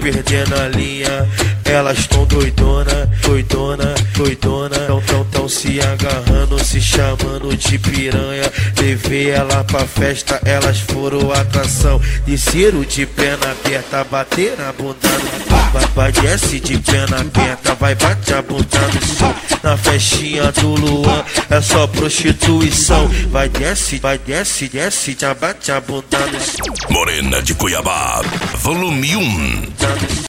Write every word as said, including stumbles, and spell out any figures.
perdendo a linha. Elas tão doidona, doidona, doidona. Tão, tão, tão se agarrando, se chamando de piranha. Levei ela pra festa, elas foram atração. Desceram de perna aberta, bater na bunda no chão. Vai, vai, desce de perna aberta, vai, bate a bunda no chão. Na festinha do Luan é só prostituição. Vai, desce, vai, desce, desce, já bate a bunda no chão. Morena de Cuiabá, volume um.